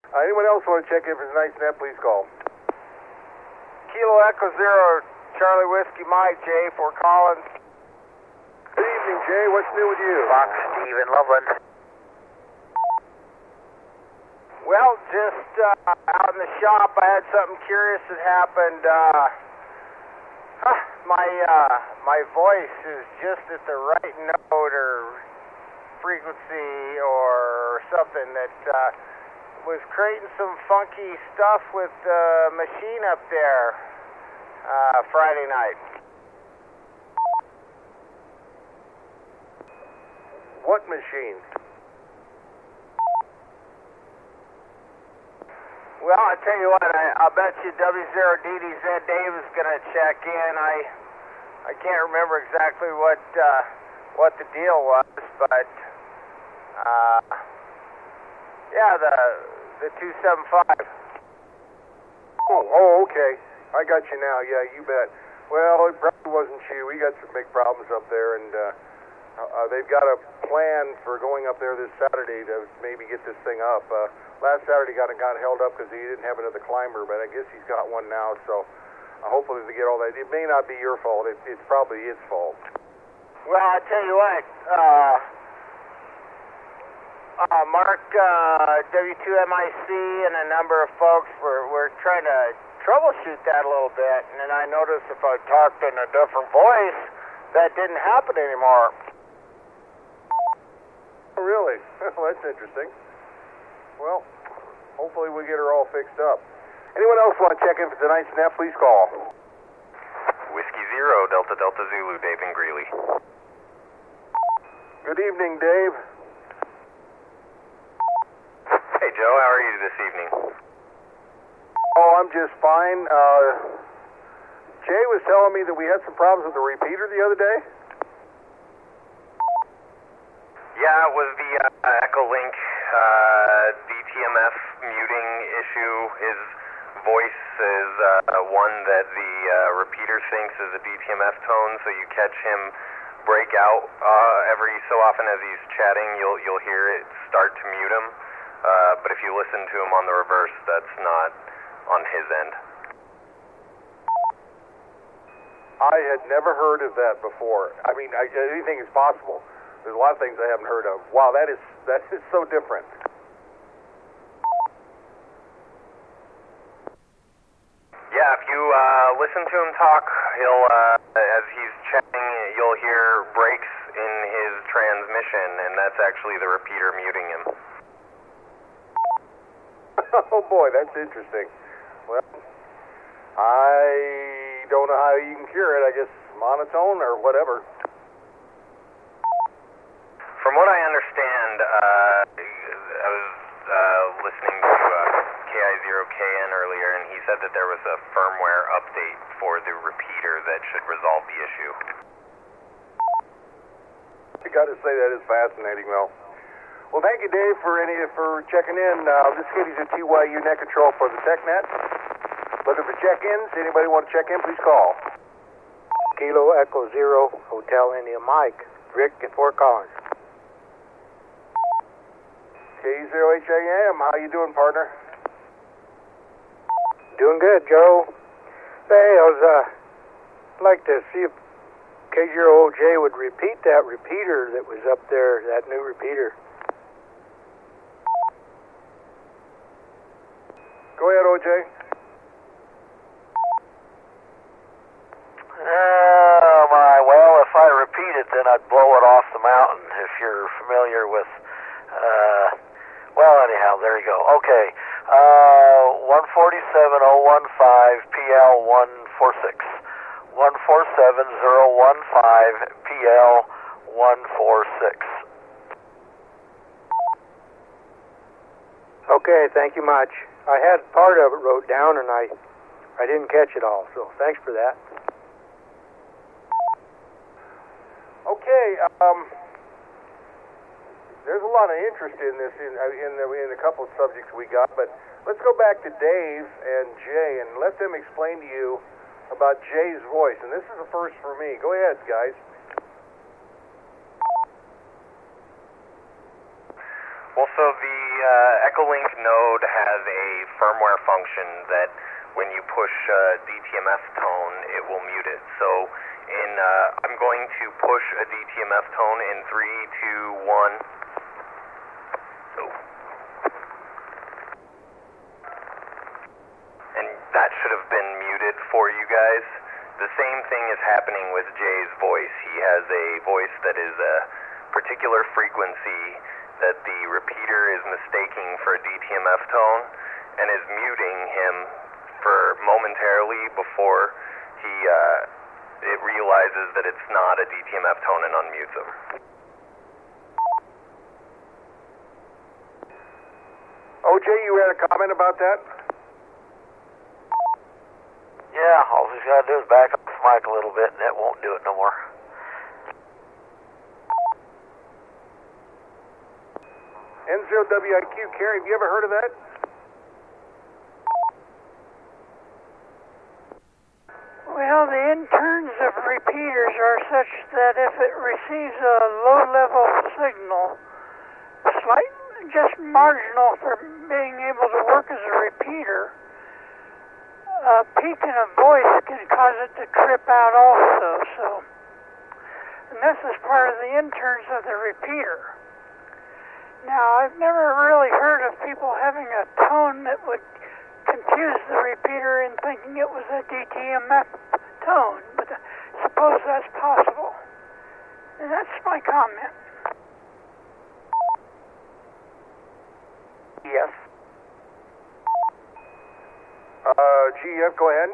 Anyone else want to check in for tonight's net, please call. Kilo Echo Zero, Charlie Whiskey Mike, Jay, Fort Collins. Good evening, Jay. What's new with you? Fox, Steve in Loveland. Well, just out in the shop, I had something curious that happened. My voice is just at the right note or frequency or something that was creating some funky stuff with the machine up there Friday night. What machine? Well, I tell you what, I'll bet you W0DDZ Dave is going to check in. I can't remember exactly what the deal was, but yeah, the 275. Oh, okay. I got you now. Yeah, you bet. Well, it probably wasn't you. We got some big problems up there, and they've got a plan for going up there this Saturday to maybe get this thing up. Last Saturday got held up because he didn't have another climber, but I guess he's got one now, so hopefully they get all that. It may not be your fault. It's probably his fault. Well, I tell you what, Mark, W2MIC, and a number of folks were trying to troubleshoot that a little bit, and then I noticed if I talked in a different voice, that didn't happen anymore. Oh, really? Well, that's interesting. Well, hopefully we get her all fixed up. Anyone else want to check in for tonight's net, please call. Whiskey Zero, Delta Delta Zulu, Dave and Greeley. Good evening, Dave. Hey, Joe, how are you this evening? Oh, I'm just fine. Jay was telling me that we had some problems with the repeater the other day. Yeah, it was the Echolink DTMF muting issue. His voice is one that the repeater thinks is a DTMF tone, so you catch him break out every so often as he's chatting. You'll hear it start to mute him, but if you listen to him on the reverse, that's not on his end. I had never heard of that before. I mean, anything is possible. There's a lot of things I haven't heard of. Wow, that is so different. Yeah, if you listen to him talk, he'll as he's chatting, you'll hear breaks in his transmission, and that's actually the repeater muting him. Oh boy, that's interesting. Well, I don't know how you can cure it. I guess monotone or whatever. From what I understand, I was listening to KI0KN earlier, and he said that there was a firmware update for the repeater that should resolve the issue. I got to say that is fascinating, though. Well, thank you, Dave, for checking in. This kitty's at TYU Net Control for the TechNet. Looking for check-ins. Anybody want to check in, please call. Kilo Echo Zero, Hotel India Mike, Rick at Fort Collins. K0HAM, how you doing, partner? Doing good, Joe. Hey, I'd like to see if K0OJ would repeat that repeater that was up there, that new repeater. Go ahead, OJ. Oh, my. Well, if I repeat it, then I'd blow it off the mountain, if you're familiar with... well, anyhow, there you go. Okay. 147015 PL 146. 147015 PL 146. Okay, thank you much. I had part of it wrote down, and I didn't catch it all, so thanks for that. Okay, there's a lot of interest in this in a couple of subjects we got, but let's go back to Dave and Jay and let them explain to you about Jay's voice. And this is the first for me. Go ahead, guys. Well, so the Echolink node has a firmware function that when you push DTMF tone, it will mute it. So I'm going to push a DTMF tone in 3, 2, 1. So, and that should have been muted for you guys. The same thing is happening with Jay's voice. He has a voice that is a particular frequency that the repeater is mistaking for a DTMF tone and is muting him for momentarily before it realizes that it's not a DTMF tone and unmutes him. OJ, you had a comment about that? Yeah, all he's got to do is back up the mic a little bit and it won't do it no more. N0WIQ, Carrie, have you ever heard of that? Well, the interns of repeaters are such that if it receives a low-level signal, slight, just marginal for being able to work as a repeater, a peak in a voice can cause it to trip out also. And this is part of the interns of the repeater. Now, I've never really heard of people having a tone that would confuse the repeater in thinking it was a DTMF tone, but I suppose that's possible. And that's my comment. Yes. GEF, go ahead.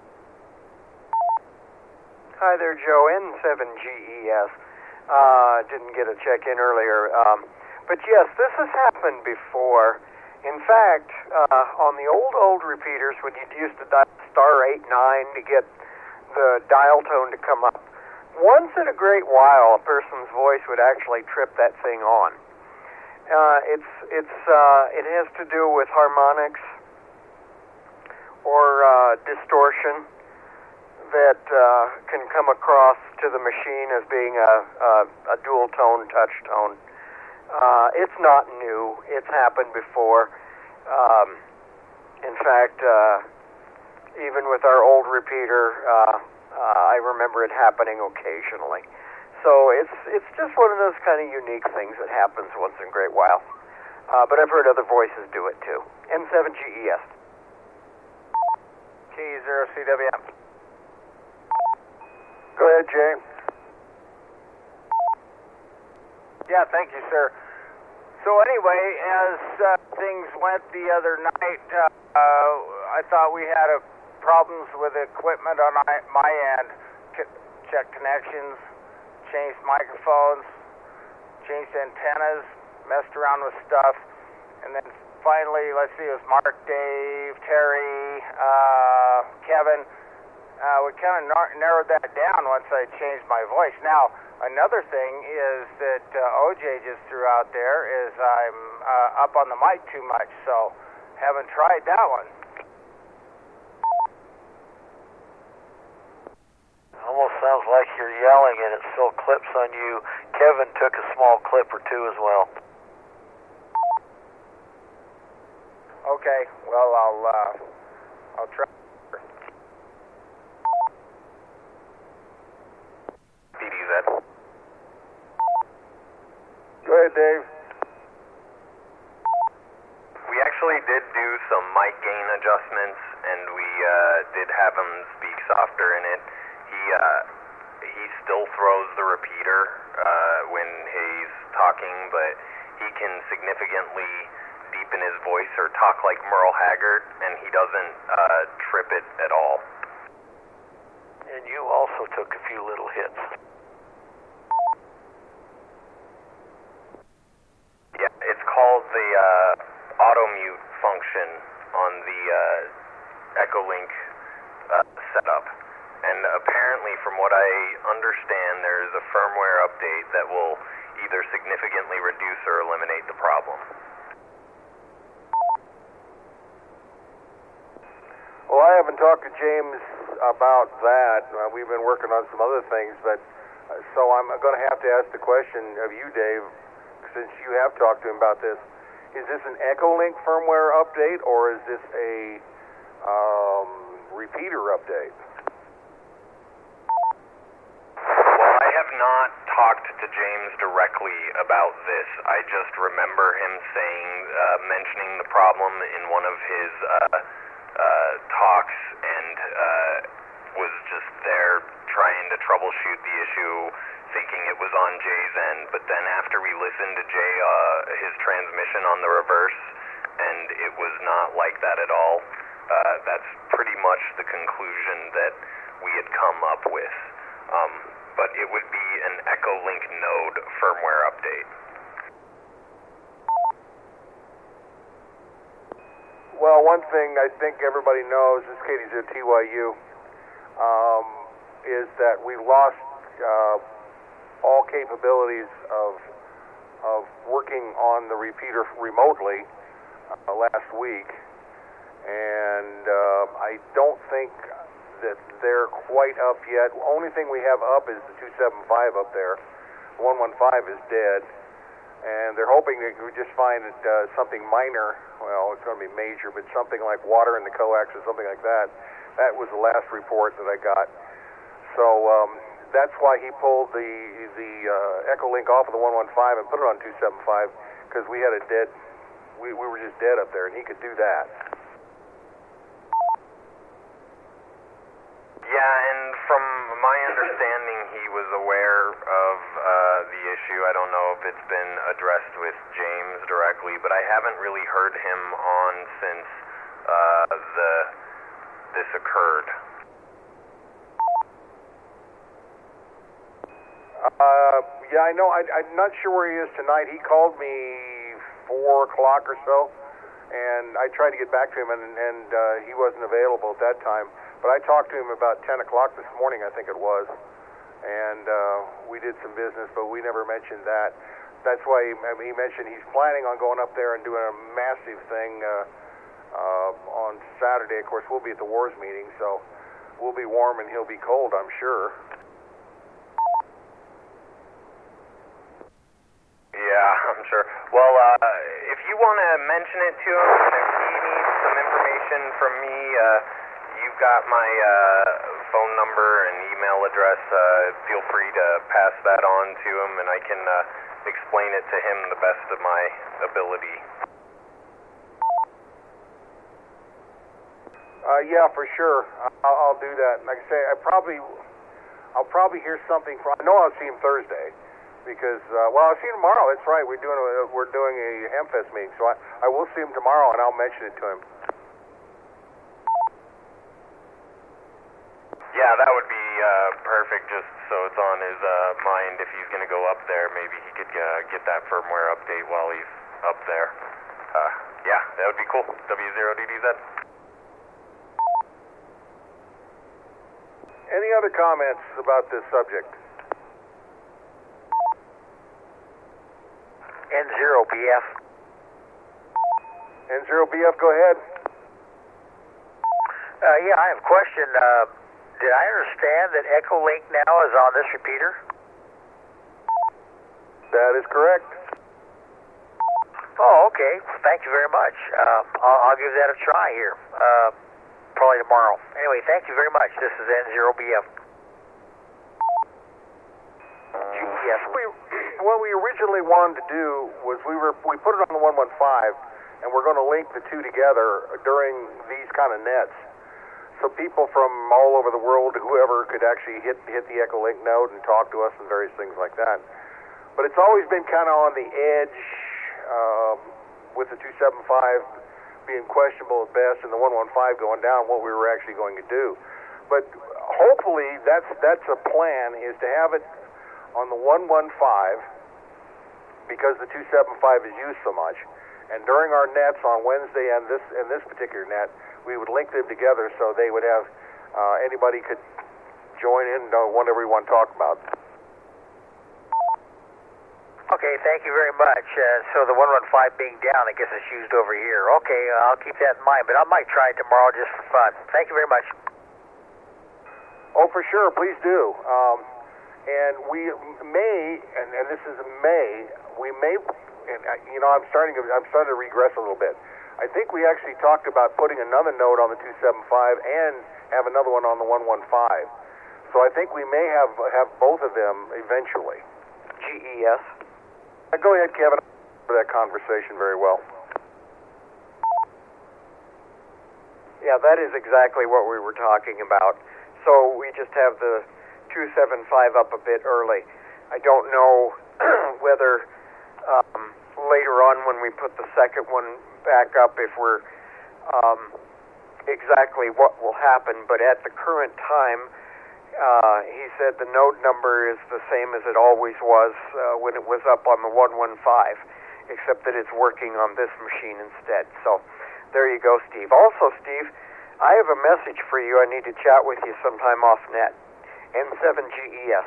Hi there, Joe. N7GES. Didn't get a check-in earlier. But yes, this has happened before. In fact, on the old repeaters, when you used to dial *89 to get the dial tone to come up, once in a great while, a person's voice would actually trip that thing on. It has to do with harmonics or distortion that can come across to the machine as being a dual tone touch tone. It's not new. It's happened before. In fact, even with our old repeater, I remember it happening occasionally. So it's just one of those kind of unique things that happens once in a great while. But I've heard other voices do it too. N7GES. T0CWM. Go ahead, Jay. Yeah, thank you, sir. So anyway, as things went the other night, I thought we had problems with equipment on my end. Checked connections, changed microphones, changed antennas, messed around with stuff, and then finally, let's see, it was Mark, Dave, Terry, Kevin. We kind of narrowed that down once I changed my voice. Now, another thing is that OJ just threw out there is I'm up on the mic too much, so haven't tried that one. Almost sounds like you're yelling and it still clips on you. Kevin took a small clip or two as well. Okay, well, I'll try. BDZ. Go ahead, Dave. We actually did do some mic gain adjustments, and we did have him speak softer in it. He still throws the repeater when he's talking, but he can significantly deepen his voice or talk like Merle Haggard, and he doesn't trip it at all. And you also took a few little hits. Yeah, it's called the auto mute function on the Echolink setup. And apparently, from what I understand, there is a firmware update that will either significantly reduce or eliminate the problem. Well, I haven't talked to James about that. We've been working on some other things, but so I'm going to have to ask the question of you, Dave, since you have talked to him about this. is this an Echolink firmware update, or is this a repeater update? Well, I have not talked to James directly about this. I just remember him mentioning the problem in one of his talks, and was just there trying to troubleshoot the issue, thinking it was on Jay's end. But then after we listened to Jay, his transmission on the reverse, and it was not like that at all. That's pretty much the conclusion that we had come up with. But it would be an Echolink node firmware update. Well, one thing I think everybody knows, this is KDZ TYU, is that we lost all capabilities of working on the repeater remotely last week, and I don't think that they're quite up yet. The only thing we have up is the 275 up there. 115 is dead, and they're hoping they could just find something minor. Well, it's going to be major, but something like water in the coax or something like that. That was the last report that I got. So that's why he pulled the Echolink off of the 115 and put it on 275, because we had a dead. We were just dead up there, and he could do that. Yeah, and from my understanding, he was aware of the issue. I don't know if it's been addressed with James directly, but I haven't really heard him on since this occurred. Yeah, I know. I'm not sure where he is tonight. He called me 4 o'clock or so, and I tried to get back to him, and he wasn't available at that time. But I talked to him about 10 o'clock this morning, I think it was, and we did some business, but we never mentioned that. That's why he mentioned he's planning on going up there and doing a massive thing on Saturday. Of course, we'll be at the Wars meeting, so we'll be warm and he'll be cold, I'm sure. Yeah, I'm sure. Well, if you want to mention it to him, and if he needs some information from me, you've got my phone number and email address. Feel free to pass that on to him, and I can explain it to him the best of my ability. Yeah, for sure. I'll do that. Like I say, I'll probably hear something from. I know I'll see him Thursday, because well, I'll see him tomorrow. That's right. We're doing a Hamfest meeting, so I will see him tomorrow, and I'll mention it to him. Yeah, that would be perfect, just so it's on his mind. If he's going to go up there, maybe he could get that firmware update while he's up there. Yeah, that would be cool. W0DDZ. Any other comments about this subject? N0BF. N0BF, go ahead. Yeah, I have a question. Did I understand that Echolink now is on this repeater? That is correct. Oh, okay. Thank you very much. I'll give that a try here. Probably tomorrow. Anyway, thank you very much. This is N0BF. Yes. What we originally wanted to do was we put it on the 115, and we're going to link the two together during these kind of nets, so people from all over the world, whoever, could actually hit the Echolink node and talk to us and various things like that. But it's always been kind of on the edge, with the 275 being questionable at best and the 115 going down, what we were actually going to do. But hopefully that's a plan, is to have it on the 115, because the 275 is used so much, and during our nets on Wednesday and this particular net, we would link them together so they would have anybody could join in whatever we want to talk about. Okay, thank you very much. So the 115 being down, I guess it's used over here. Okay, I'll keep that in mind, but I might try it tomorrow just for fun. Thank you very much. Oh, for sure, please do. And we may, and this is May, we may and I'm starting to regress a little bit. I think we actually talked about putting another node on the 275 and have another one on the 115. So I think we may have both of them eventually. GES. Go ahead, Kevin. For that conversation very well. Yeah, that is exactly what we were talking about. So we just have the 275 up a bit early. I don't know whether later on when we put the second one back up if we're exactly what will happen, but at the current time he said the node number is the same as it always was when it was up on the 115, except that it's working on this machine instead. So there you go, Steve. Also, Steve, I have a message for you. I need to chat with you sometime off net. N7GES.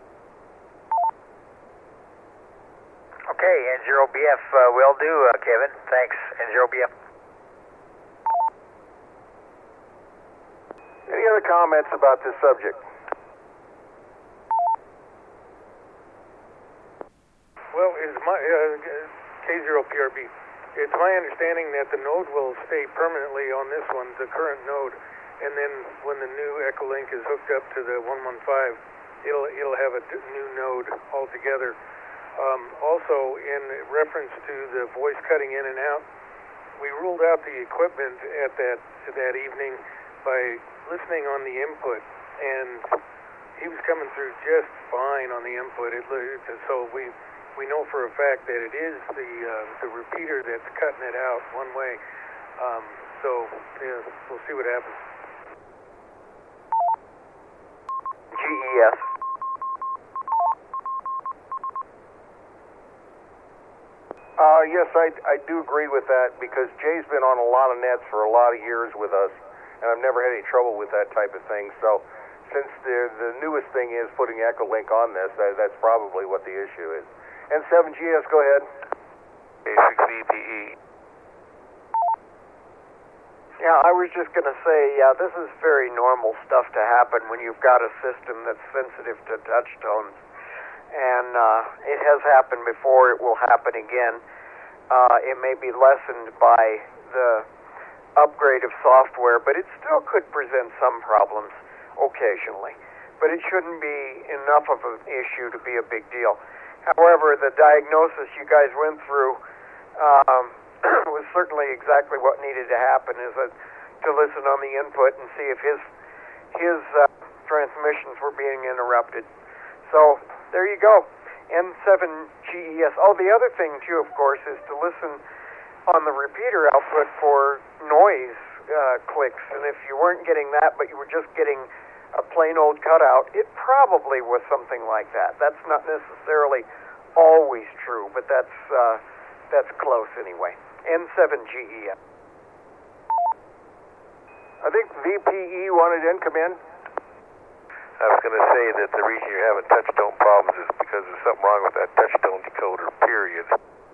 Okay, N0BF will do, Kevin. Thanks, N0BF. Any other comments about this subject? Well, K0PRB. It's my understanding that the node will stay permanently on this one, the current node, and then when the new Echolink is hooked up to the 115, it'll have a new node altogether. Also, in reference to the voice cutting in and out, we ruled out the equipment at that evening by listening on the input, and he was coming through just fine on the input. So we know for a fact that it is the repeater that's cutting it out one way. So yeah, we'll see what happens. GES. Yes, I do agree with that because Jay's been on a lot of nets for a lot of years with us, and I've never had any trouble with that type of thing. So since the newest thing is putting Echolink on this, that's probably what the issue is. N7GS, go ahead. A6VPE. Yeah, I was just going to say, this is very normal stuff to happen when you've got a system that's sensitive to touch tones. And it has happened before, it will happen again. It may be lessened by the upgrade of software, but it still could present some problems occasionally. But it shouldn't be enough of an issue to be a big deal. However, the diagnosis you guys went through was certainly exactly what needed to happen, is to listen on the input and see if his transmissions were being interrupted. So there you go. N7GES. Oh, the other thing too, of course, is to listen on the repeater output for noise clicks. And if you weren't getting that, but you were just getting a plain old cutout, it probably was something like that. That's not necessarily always true, but that's close anyway. N7GES. I think VPE wanted in. Come in. I was going to say that the reason you're having touch-tone problems is because there's something wrong with that touch-tone decoder, period.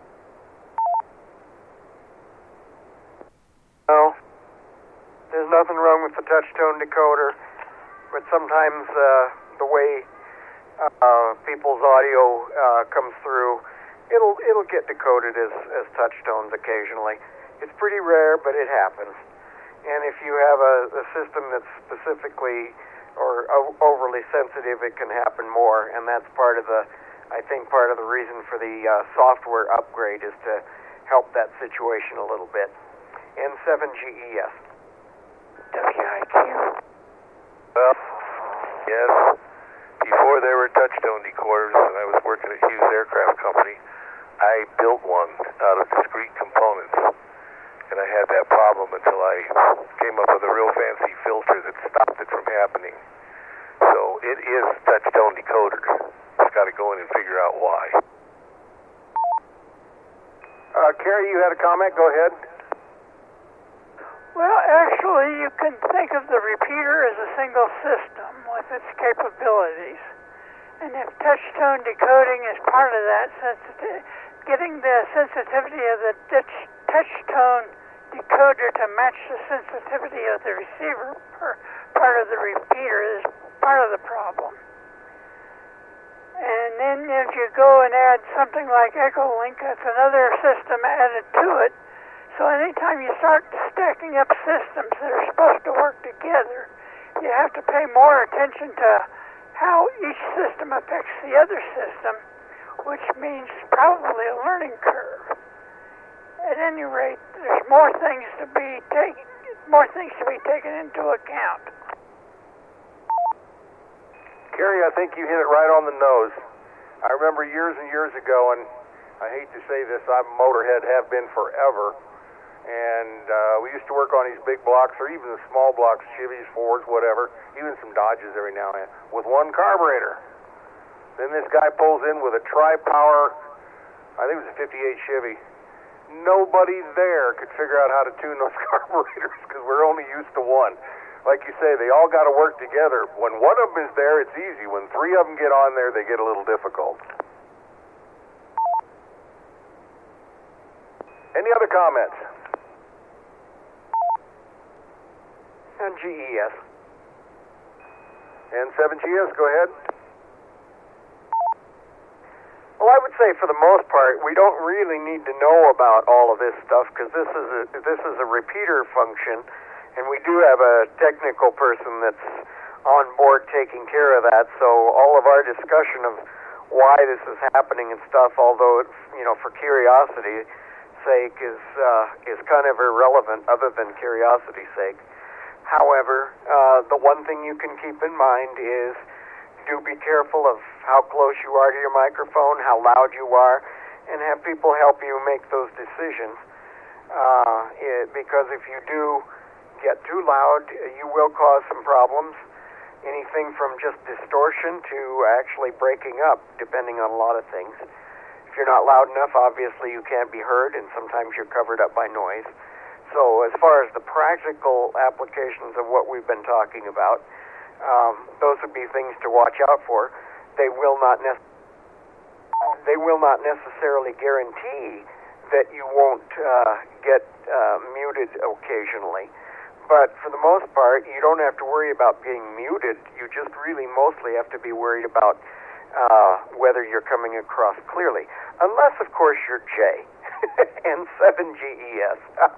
No, there's nothing wrong with the touch-tone decoder, but sometimes the way people's audio comes through, it'll get decoded as touch tones occasionally. It's pretty rare, but it happens. And if you have a system that's specifically or overly sensitive, it can happen more. And that's part of the reason for the software upgrade is to help that situation a little bit. N7GES. WIQ. Well, yes. Before there were touch-tone decoders, and I was working at Hughes Aircraft Company, I built one out of discrete components, and I had that problem until I came up with a real fancy filter that stopped it from happening. So it is touch-tone decoder. Just got to go in and figure out why. Carrie, you had a comment? Go ahead. Well, actually, you can think of the repeater as a single system with its capabilities. And if touch-tone decoding is part of that, getting the sensitivity of the touch-tone decoder to match the sensitivity of the receiver part of the repeater is part of the problem. And And then if you go and add something like Echolink, that's another system added to it. So anytime you start stacking up systems that are supposed to work together, you have to pay more attention to how each system affects the other system, which means probably a learning curve. At any rate, there's more things to be taken into account. Kerry, I think you hit it right on the nose. I remember years and years ago, and I hate to say this, I'm a motorhead, have been forever, and we used to work on these big blocks, or even the small blocks, Chevys, Fords, whatever, even some Dodges every now and then, with one carburetor. Then this guy pulls in with a tri-power, I think it was a 58 Chevy. Nobody there could figure out how to tune those carburetors because we're only used to one. Like you say, they all got to work together. When one of them is there, it's easy. When three of them get on there, they get a little difficult. Any other comments? And GES. And 7GS, go ahead. Well, I would say for the most part, we don't really need to know about all of this stuff because this is a repeater function, and we do have a technical person that's on board taking care of that. So all of our discussion of why this is happening and stuff, although it's, for curiosity's sake, is kind of irrelevant other than curiosity's sake. However, the one thing you can keep in mind is do be careful of how close you are to your microphone, how loud you are, and have people help you make those decisions. Because if you do get too loud, you will cause some problems. Anything from just distortion to actually breaking up, depending on a lot of things. If you're not loud enough, obviously you can't be heard, and sometimes you're covered up by noise. So as far as the practical applications of what we've been talking about, those would be things to watch out for. They will not necessarily guarantee that you won't get muted occasionally. But for the most part, you don't have to worry about being muted. You just really mostly have to be worried about whether you're coming across clearly. Unless, of course, you're Jay and 7GES.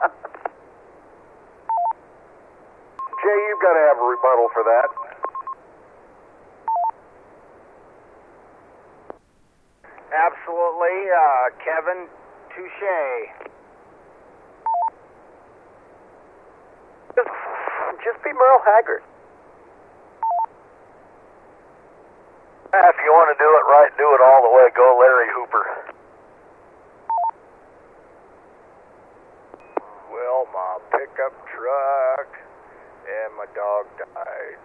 Jay, you've got to have a rebuttal for that. Absolutely, Kevin, touche. Just be Merle Haggard. If you want to do it right, do it all the way. Go Larry Hooper. Well, my pickup truck and my dog died.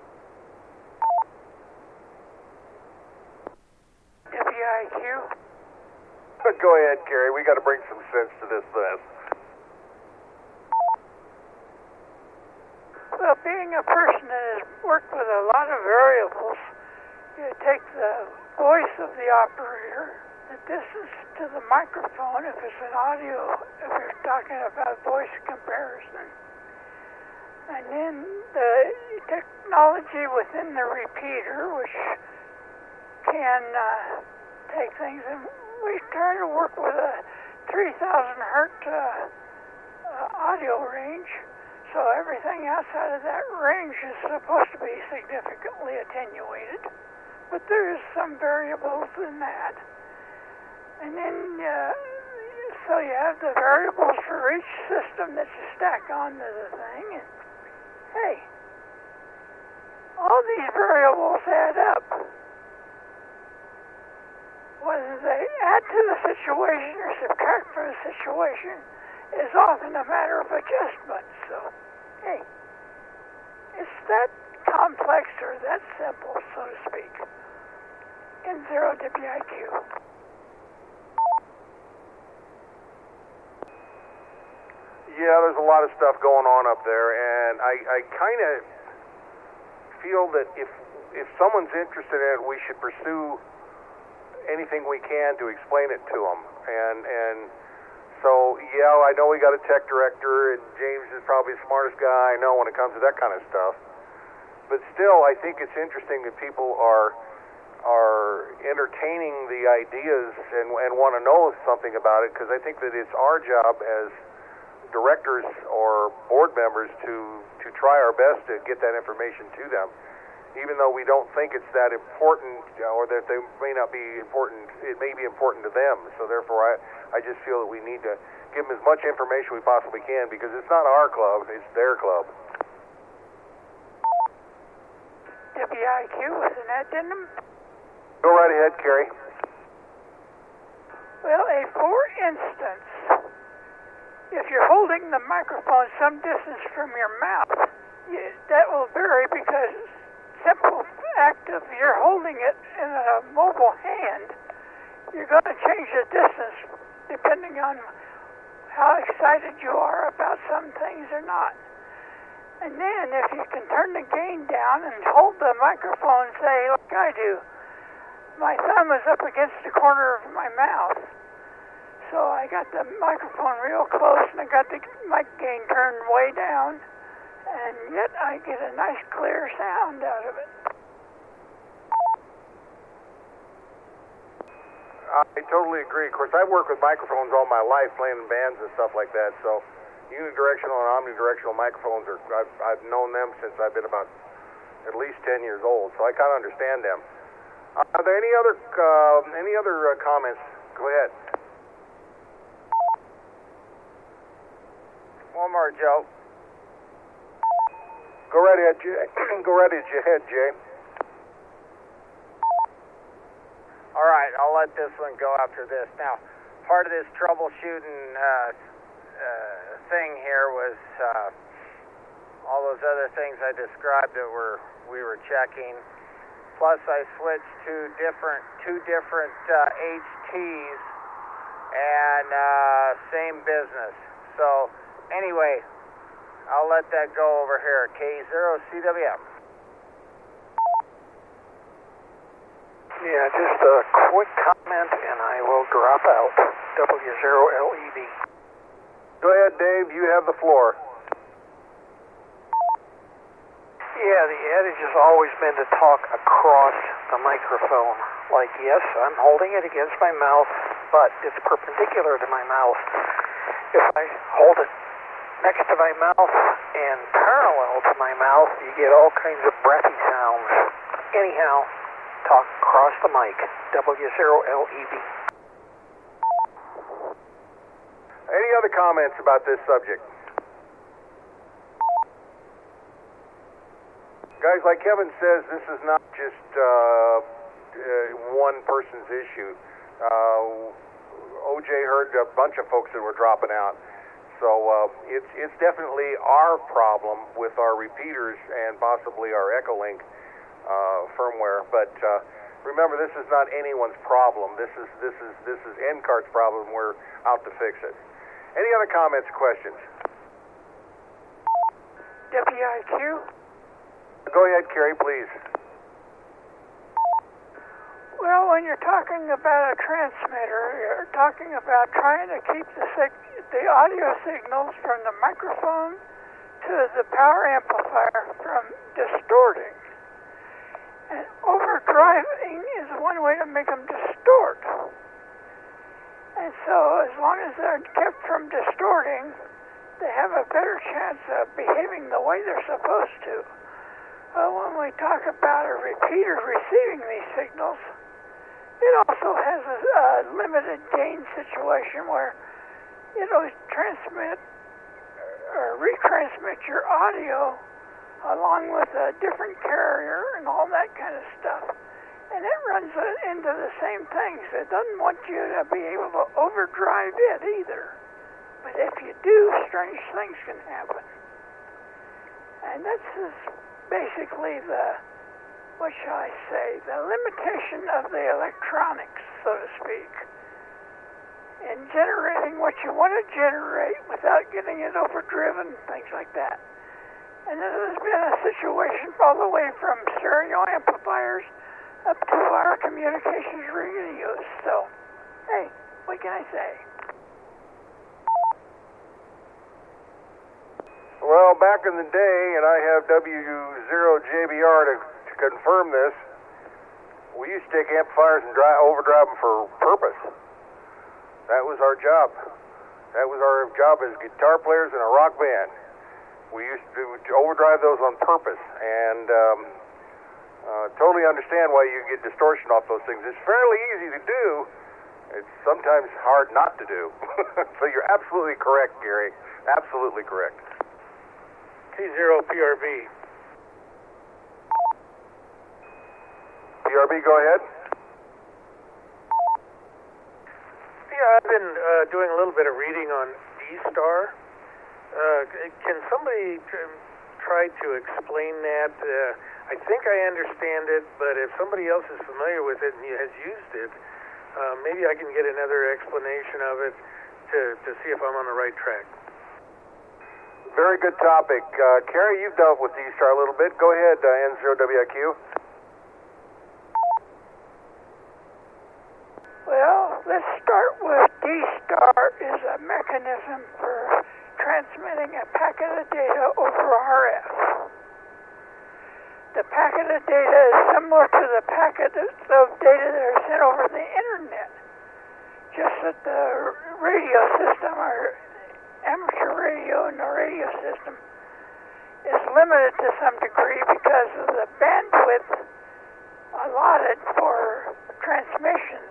WIQ? Go ahead, Kerry. We got to bring some sense to this mess. Well, being a person that has worked with a lot of variables, you take the voice of the operator, the distance to the microphone, if it's an audio, if you're talking about voice comparison, and then the technology within the repeater, which can take things, and we try to work with a 3,000 hertz audio range. So everything outside of that range is supposed to be significantly attenuated, but there's some variables in that. And then, so you have the variables for each system that you stack onto the thing, and hey, all these variables add up. Whether they add to the situation or subtract from the situation is often a matter of adjustment. So, hey, it's that complex or that simple, so to speak. N0 WIQ. Yeah, there's a lot of stuff going on up there, and I kind of feel that if someone's interested in it, we should pursue anything we can to explain it to them. And so, yeah, I know we got a tech director, and James is probably the smartest guy I know when it comes to that kind of stuff. But still, I think it's interesting that people are are entertaining the ideas and want to know something about it, because I think that it's our job as directors or board members to try our best to get that information to them, even though we don't think it's that important, or that they may not be important. It may be important to them. So therefore, I just feel that we need to give them as much information we possibly can, because it's not our club, it's their club. WIQ was an addendum. Go right ahead, Kerry. Well, for instance, if you're holding the microphone some distance from your mouth, that will vary, because simple act of you're holding it in a mobile hand, you're going to change the distance depending on how excited you are about some things or not. And then if you can turn the gain down and hold the microphone, say, like I do, my thumb is up against the corner of my mouth. So I got the microphone real close, and I got the mic gain turned way down, and yet I get a nice clear sound out of it. I totally agree. Of course, I've worked with microphones all my life, playing in bands and stuff like that, so unidirectional and omnidirectional microphones, I've known them since I've been about at least 10 years old, so I kind of understand them. Are there any other comments? Go ahead. One more, Joe. Go right ahead, Jay. Go right ahead, Jay. All right, I'll let this one go after this. Now, part of this troubleshooting thing here was all those other things I described that we were checking. Plus, I switched to two different HTs, and same business. So anyway, I'll let that go over here. K0CWM. Yeah, just a quick comment, and I will drop out. W0LEV. Go ahead, Dave. You have the floor. Yeah, the adage has always been to talk across the microphone. Like, yes, I'm holding it against my mouth, but it's perpendicular to my mouth. If I hold it next to my mouth and parallel to my mouth, you get all kinds of breathy sounds. Anyhow, talk across the mic. W0LEV. Any other comments about this subject? Guys, like Kevin says, this is not just one person's issue. OJ heard a bunch of folks that were dropping out. So it's definitely our problem with our repeaters and possibly our Echolink firmware. But remember, this is not anyone's problem. This is NCART's problem. We're out to fix it. Any other comments, questions? WIQ? Go ahead, Kerry, please. Well, when you're talking about a transmitter, you're talking about trying to keep the audio signals from the microphone to the power amplifier from distorting. And overdriving is one way to make them distort. And so as long as they're kept from distorting, they have a better chance of behaving the way they're supposed to. When we talk about a repeater receiving these signals, it also has a limited gain situation where it'll transmit or retransmit your audio along with a different carrier and all that kind of stuff. And it runs into the same things. It doesn't want you to be able to overdrive it either. But if you do, strange things can happen. And that's basically the limitation of the electronics, so to speak, in generating what you want to generate without getting it overdriven, things like that. And then there's been a situation all the way from stereo amplifiers up to our communications radios. So, hey, what can I say? Well, back in the day, and I have W0JBR to confirm this, We used to take amplifiers and overdrive them for purpose. That was our job. That was our job as guitar players in a rock band. We used to overdrive those on purpose, and totally understand why you get distortion off those things. It's fairly easy to do. It's sometimes hard not to do. So you're absolutely correct, Gary. Absolutely correct. T0 PRB. PRB, go ahead. Yeah, I've been doing a little bit of reading on D-Star. Can somebody try to explain that? I think I understand it, but if somebody else is familiar with it and has used it, maybe I can get another explanation of it to see if I'm on the right track. Very good topic. Carrie, you've dealt with D-Star a little bit. Go ahead, N0WIQ. Well, let's start with D-Star is a mechanism for transmitting a packet of data over RF. The packet of data is similar to the packet of data that are sent over the internet, just that the radio system, or amateur radio and the radio system, is limited to some degree because of the bandwidth allotted for transmissions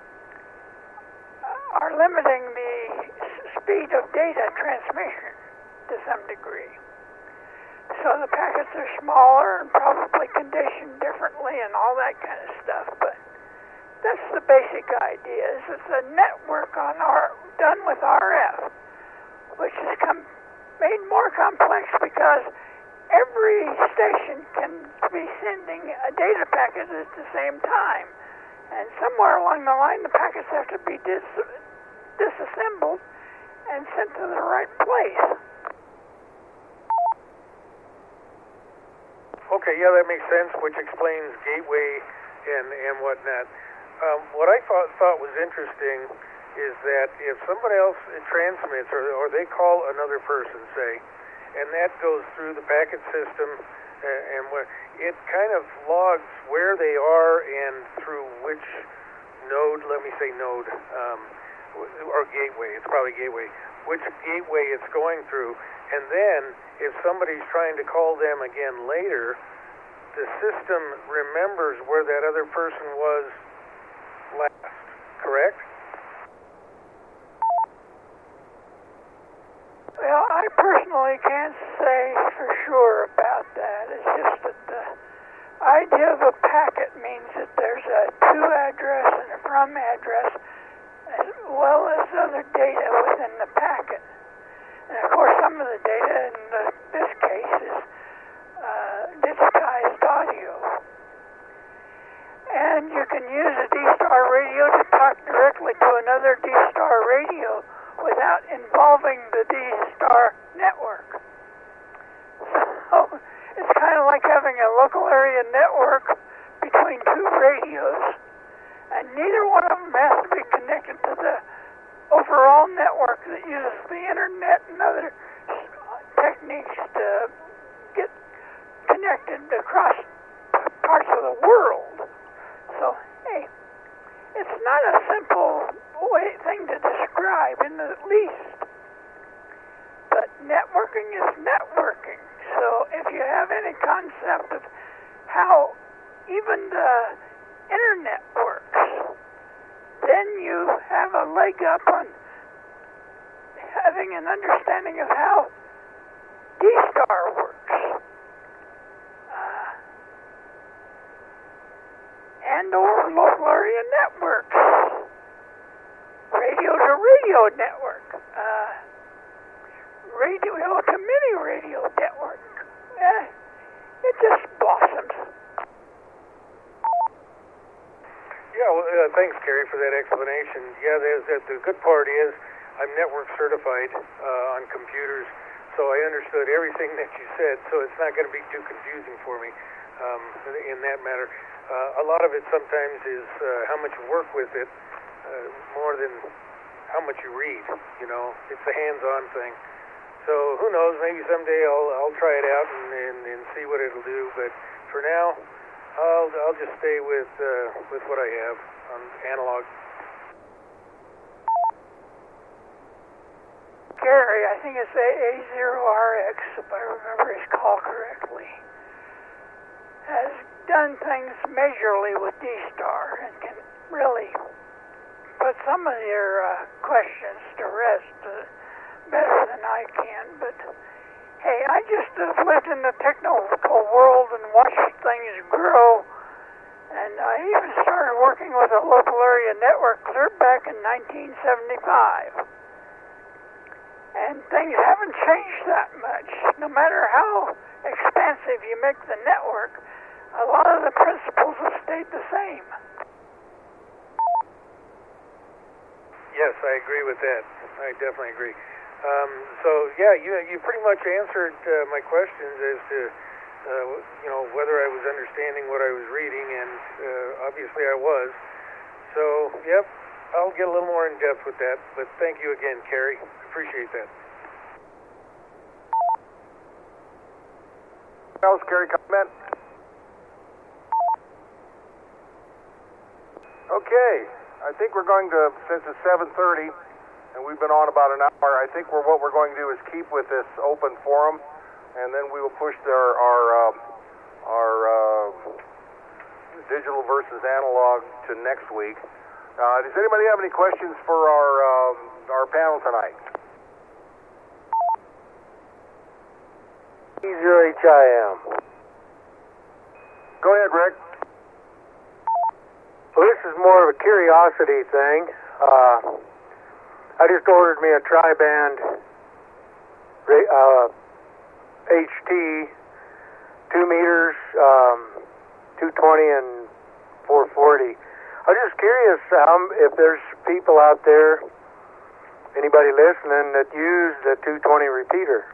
are limiting the speed of data transmission to some degree. So the packets are smaller and probably conditioned differently and all that kind of stuff, but that's the basic idea. Is it's a network done with RF, which is made more complex because every station can be sending a data packet at the same time. And somewhere along the line, the packets have to be disassembled and sent to the right place. Okay, yeah, that makes sense, which explains gateway and whatnot. What I thought was interesting is that if somebody else transmits, or they call another person, say, and that goes through the packet system, and it kind of logs where they are and through which node, let me say node, or gateway, it's probably gateway, which gateway it's going through. And then if somebody's trying to call them again later, the system remembers where that other person was last, correct? Well, I personally can't say for sure about that. It's just that the idea of a packet means that there's a to address and a from address, as well as other data within the packet. And of course, some of the data in this case is digitized audio. And you can use a D-Star radio to talk directly to another D-Star radio without involving the D-Star network. So it's kind of like having a local area network between two radios, and neither one of them has to be connected to the overall network that uses the internet and other techniques to get connected across parts of the world. So, hey, it's not a simple thing to describe in the least, but networking is networking. So if you have any concept of how even the internet works, then you have a leg up on having an understanding of how D-Star works. And or local area networks, radio to radio network, radio to mini radio network. It just blossoms. Yeah, well, thanks, Gary, for that explanation. Yeah, the good part is I'm network certified on computers, so I understood everything that you said, so it's not going to be too confusing for me in that matter. A lot of it sometimes is how much you work with it more than how much you read. You know, it's a hands-on thing. So who knows? Maybe someday I'll try it out and see what it'll do. But for now, I'll just stay with what I have on analog. Gary, I think it's A0RX, if I remember his call correctly, has done things majorly with D-Star and can really put some of your questions to rest better than I can. But hey, I just have lived in the technical world and watched things grow, and I even started working with a local area network clear back in 1975. And things haven't changed that much. No matter how expansive you make the network, a lot of the principles have stayed the same. Yes, I agree with that. I definitely agree. So yeah, you pretty much answered my questions as to whether I was understanding what I was reading, and obviously I was. So yep, I'll get a little more in depth with that. But thank you again, Kerry. Appreciate that. Else, Kerry, comment? Okay, I think we're going to, since it's 7:30 and we've been on about an hour, I think what we're going to do is keep with this open forum, and then we will push our digital versus analog to next week. Does anybody have any questions for our panel tonight? E0HIM. Go ahead, Rick. Well, this is more of a curiosity thing. I just ordered me a tri-band HT, 2 meters, 220 and 440. I'm just curious if there's people out there, anybody listening, that use the 220 repeater.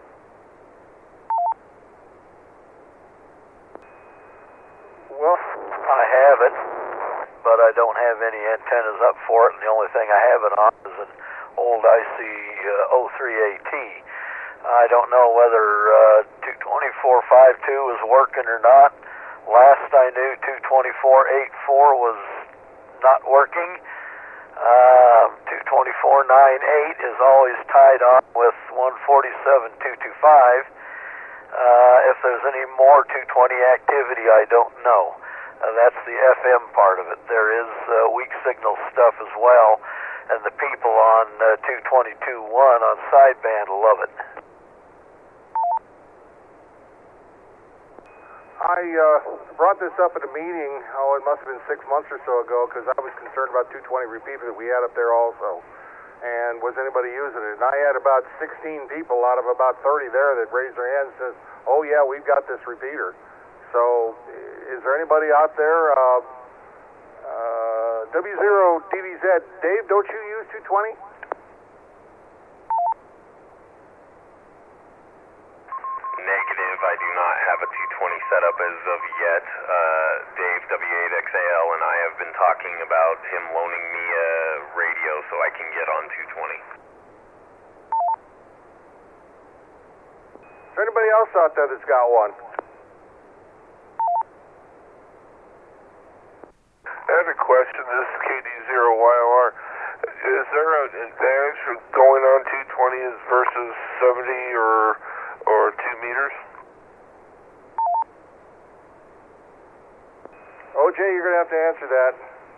Well, I have it, but I don't have any antennas up for it, and the only thing I have it on is an old IC03AT. I don't know whether 224.52 is working or not. Last I knew, 224.84 was not working. 224.98 is always tied on with 147.225. If there's any more 220 activity, I don't know. That's the FM part of it. There is weak signal stuff as well, and the people on 222.1 on sideband love it. I brought this up at a meeting, it must have been 6 months or so ago, because I was concerned about 220 repeater that we had up there also. And was anybody using it? And I had about 16 people out of about 30 there that raised their hands and says, oh yeah, we've got this repeater. So is there anybody out there? W0DVZ, Dave, don't you use 220? Negative, I do not have a 220 set up as of yet. Dave, W8XAL, and I have been talking about him loaning me a radio so I can get on 220. Is there anybody else out there that's got one? I have a question. This is KD0YOR. Is there an advantage for going on 220 versus 70 or 2 meters? OJ, you're going to have to answer that.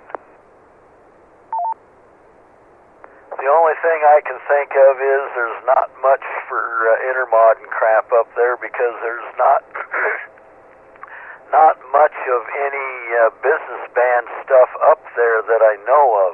The only thing I can think of is there's not much for intermod and crap up there, because there's not much of any business band stuff up there that I know of.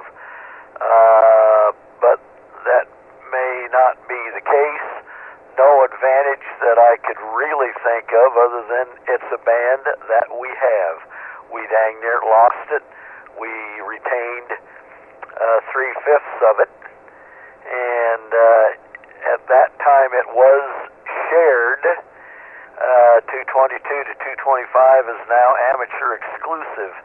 But that may not be the case. No advantage that I could really think of other than it's a band that we have. We dang near lost it. We retained 3/5 of it. And at that time it was shared. 222 to 225 is now amateur exclusive.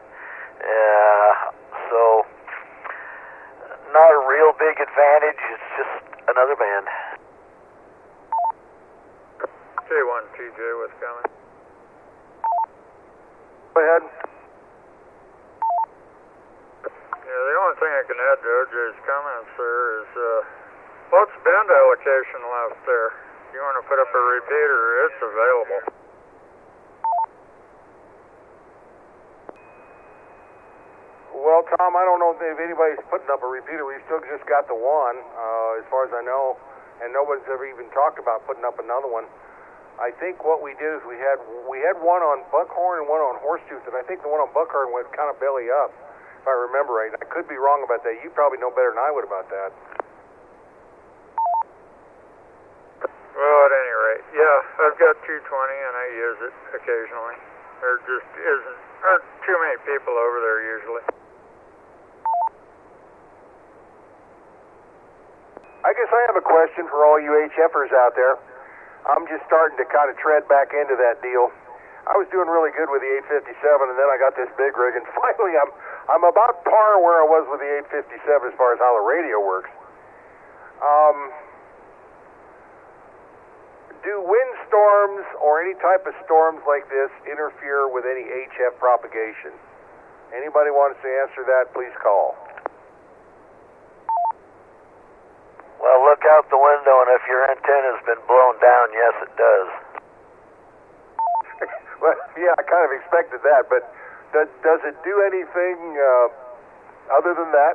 So not a real big advantage. It's just another band. J1TJ, what's coming? Go ahead. Yeah, the only thing I can add to OJ's comments there is, what's band allocation left there? You want to put up a repeater, it's available. Well, Tom, I don't know if anybody's putting up a repeater. We've still just got the one, as far as I know, and nobody's ever even talked about putting up another one. I think what we did is we had one on Buckhorn and one on Horsetooth, and I think the one on Buckhorn went kind of belly up, if I remember right. I could be wrong about that. You probably know better than I would about that. Well, at any rate, yeah, I've got 220 and I use it occasionally. There just aren't too many people over there usually. I guess I have a question for all you HFers out there. I'm just starting to kind of tread back into that deal. I was doing really good with the 857, and then I got this big rig, and finally I'm about par where I was with the 857 as far as how the radio works. Do windstorms or any type of storms like this interfere with any HF propagation? Anybody wants to answer that, please call. Well, look out the window, and if your antenna's been blown down, yes, it does. Well, yeah, I kind of expected that, but does it do anything other than that?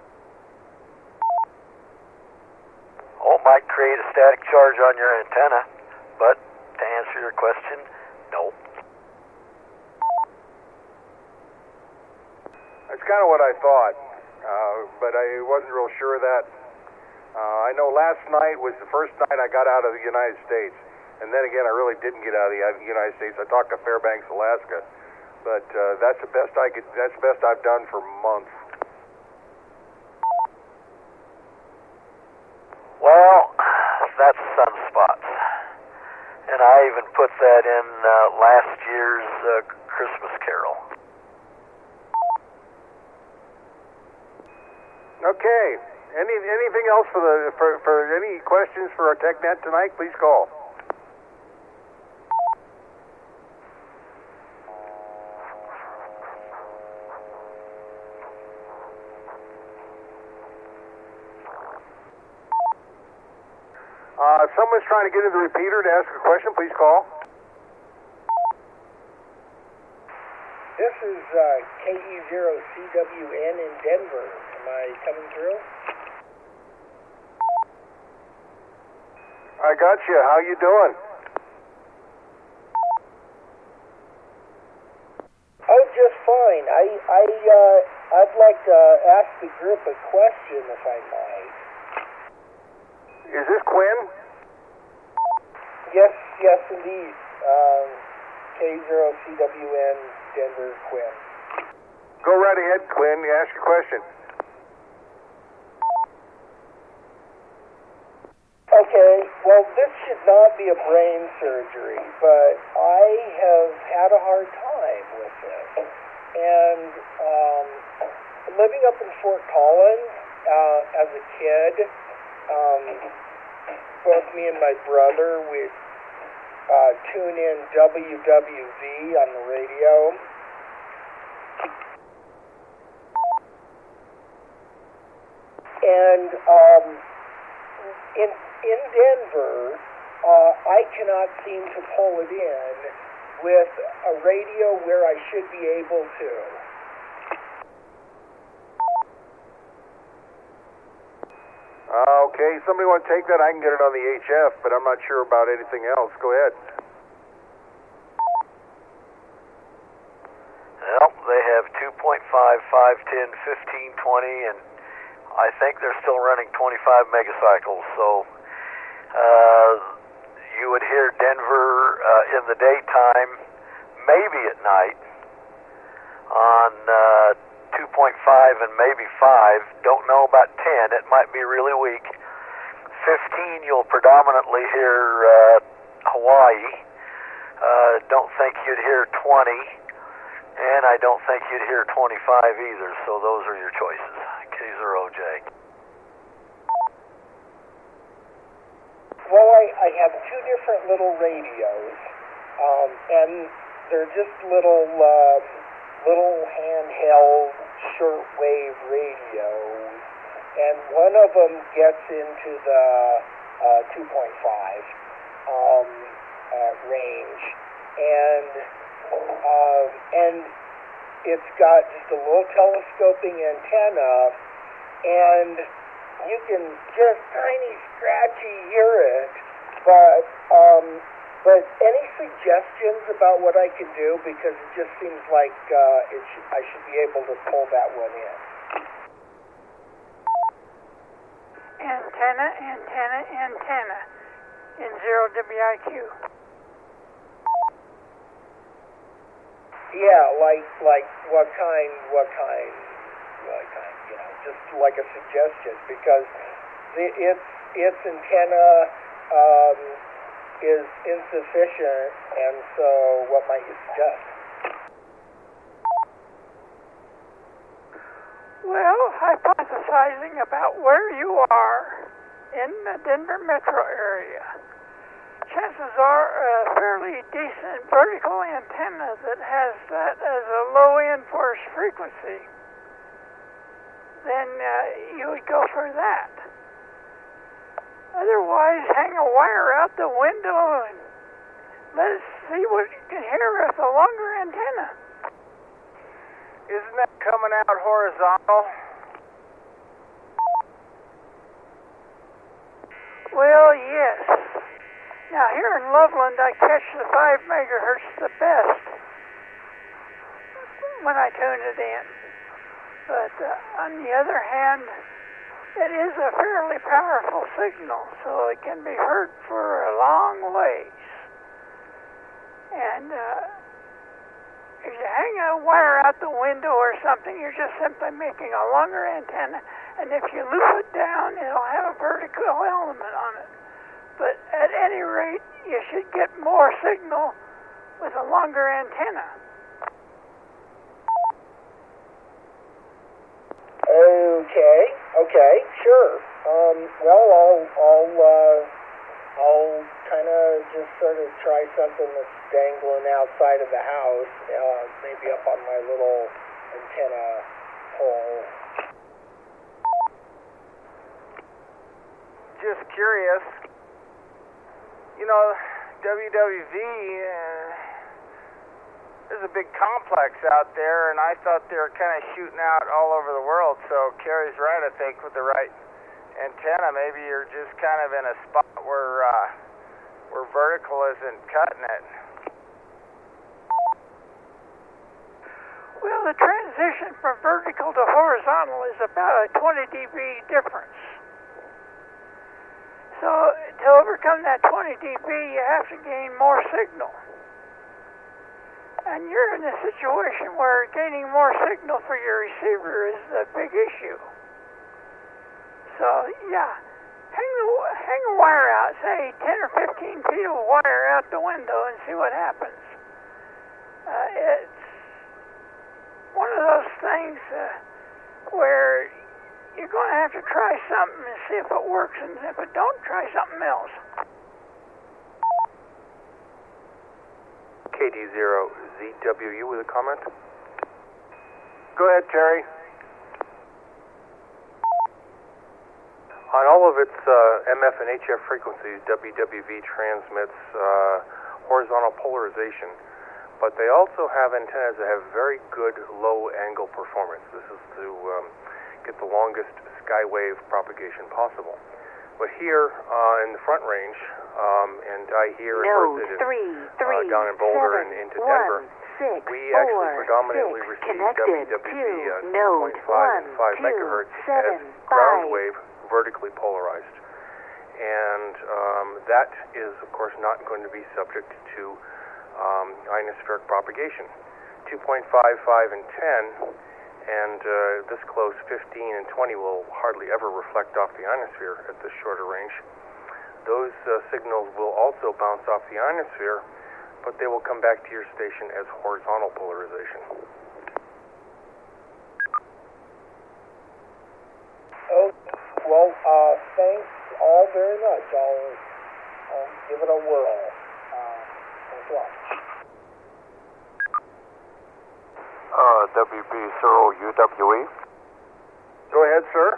Oh, it might create a static charge on your antenna, but to answer your question, no. That's kind of what I thought, but I wasn't real sure of that. I know last night was the first night I got out of the United States, and then again I really didn't get out of the United States. I talked to Fairbanks, Alaska, but that's the best I could. That's the best I've done for months. Well, that's sunspots, and I even put that in last year's Christmas Carol. Okay. Anything else for any questions for our TechNet tonight? Please call. If someone's trying to get into the repeater to ask a question, please call. This is KE0CWN in Denver. Am I coming through? I got you. How you doing? Oh, just fine. I'd like to ask the group a question, if I might. Is this Quinn? Yes, indeed. K0CWN Denver, Quinn. Go right ahead, Quinn. Ask your question. Okay, well, this should not be a brain surgery, but I have had a hard time with it. And living up in Fort Collins as a kid, both me and my brother would tune in WWV on the radio. And in Denver, I cannot seem to pull it in with a radio where I should be able to. Okay, somebody want to take that? I can get it on the HF, but I'm not sure about anything else. Go ahead. Well, they have 2.5, 5, 10, 15, 20, and I think they're still running 25 megacycles, so you would hear Denver in the daytime, maybe at night, on 2.5 and maybe 5. Don't know about 10. It might be really weak. 15, you'll predominantly hear Hawaii. Don't think you'd hear 20, and I don't think you'd hear 25 either, so those are your choices. K0OJ. Well, I have two different little radios, and they're just little handheld shortwave radios, and one of them gets into the 2.5 range, and it's got just a little telescoping antenna, and you can just tiny scratchy hear it, but any suggestions about what I can do, because it just seems like I should be able to pull that one in. Antenna in 0 WIQ. Yeah, like what kind, just like a suggestion, because its antenna is insufficient, and so what might you suggest? Well, hypothesizing about where you are in the Denver metro area, chances are a fairly decent vertical antenna that has that as a low-end force frequency, then you would go for that. Otherwise, hang a wire out the window and let us see what you can hear with a longer antenna. Isn't that coming out horizontal? Well, yes. Now, here in Loveland, I catch the 5 megahertz the best when I tune it in. But on the other hand, it is a fairly powerful signal, so it can be heard for a long ways. And if you hang a wire out the window or something, you're just simply making a longer antenna, and if you loop it down, it'll have a vertical element on it. But at any rate, you should get more signal with a longer antenna. Okay, sure. Well, I'll kind of just sort of try something that's dangling outside of the house, maybe up on my little antenna pole. Just curious. You know, WWV, there's a big complex out there, and I thought they were kind of shooting out all over the world, so Carrie's right, I think, with the right antenna. Maybe you're just kind of in a spot where vertical isn't cutting it. Well, the transition from vertical to horizontal is about a 20 dB difference. So to overcome that 20 dB, you have to gain more signal. And you're in a situation where gaining more signal for your receiver is the big issue. So, yeah, hang a wire out, say 10 or 15 feet of wire out the window and see what happens. It's one of those things where you're going to have to try something and see if it works, and if it don't, try something else. KD0ZWU with a comment? Go ahead, Terry. On all of its MF and HF frequencies, WWV transmits horizontal polarization, but they also have antennas that have very good low angle performance. This is to get the longest skywave propagation possible. But here in the Front Range, and I hear and heard that down in Boulder and into Denver, we actually predominantly receive WWV 2.5 and 5 megahertz as ground wave vertically polarized. And that is, of course, not going to be subject to ionospheric propagation. 2.5, 5, and 10, and this close 15 and 20 will hardly ever reflect off the ionosphere at this shorter range. Those signals will also bounce off the ionosphere, but they will come back to your station as horizontal polarization. Oh, well, thanks all very much. I'll give it a whirl. Thanks a lot. WB0UWE. Go ahead, sir.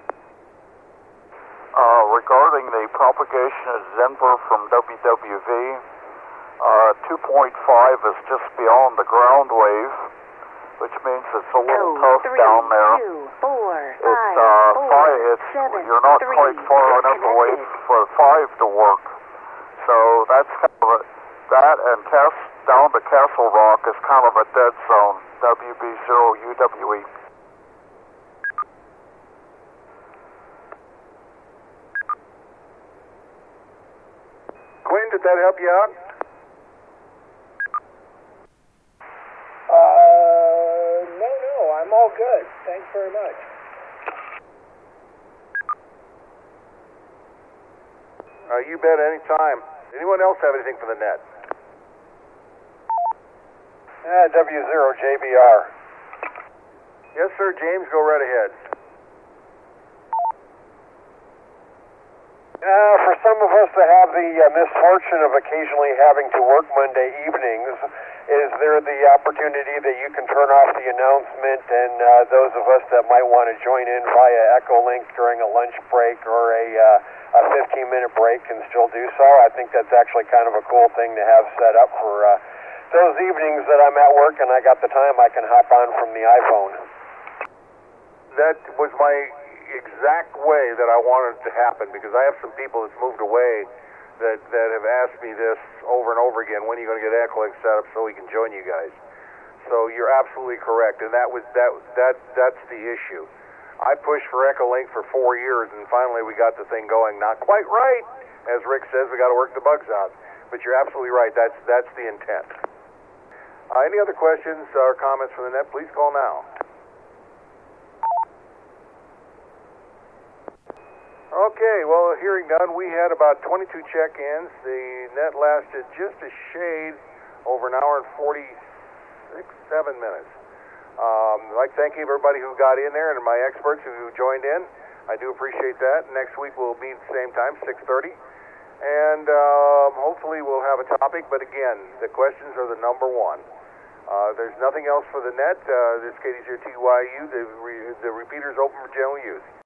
Regarding the propagation of Denver from WWV, 2.5 is just beyond the ground wave, which means it's a little tough down there. You're not quite far enough away for 5 to work. So that's kind of that, and down to Castle Rock is kind of a dead zone, WB0UWE. Quinn, did that help you out? No, I'm all good. Thanks very much. You bet, anytime. Anyone else have anything for the net? W0JBR. Yes, sir, James, go right ahead. For some of us that have the misfortune of occasionally having to work Monday evenings, is there the opportunity that you can turn off the announcement, and those of us that might want to join in via Echolink during a lunch break or a 15-minute break can still do so? I think that's actually kind of a cool thing to have set up for those evenings that I'm at work and I got the time, I can hop on from the iPhone. That was my exact way that I wanted it to happen, because I have some people that's moved away that have asked me this over and over again, when are you going to get Echolink set up so we can join you guys? So you're absolutely correct, and that's the issue. I pushed for Echolink for 4 years, and finally we got the thing going. Not quite right, as Rick says, we got to work the bugs out. But you're absolutely right. That's the intent. Any other questions or comments from the net? Please call now. Okay, well, hearing none, we had about 22 check-ins. The net lasted just a shade over an hour and 7 minutes. I'd like to thank everybody who got in there and my experts who joined in. I do appreciate that. Next week we'll meet at the same time, 6:30. And hopefully we'll have a topic, but again, the questions are the number one. There's nothing else for the net. This is KD0TYU. The repeater's open for general use.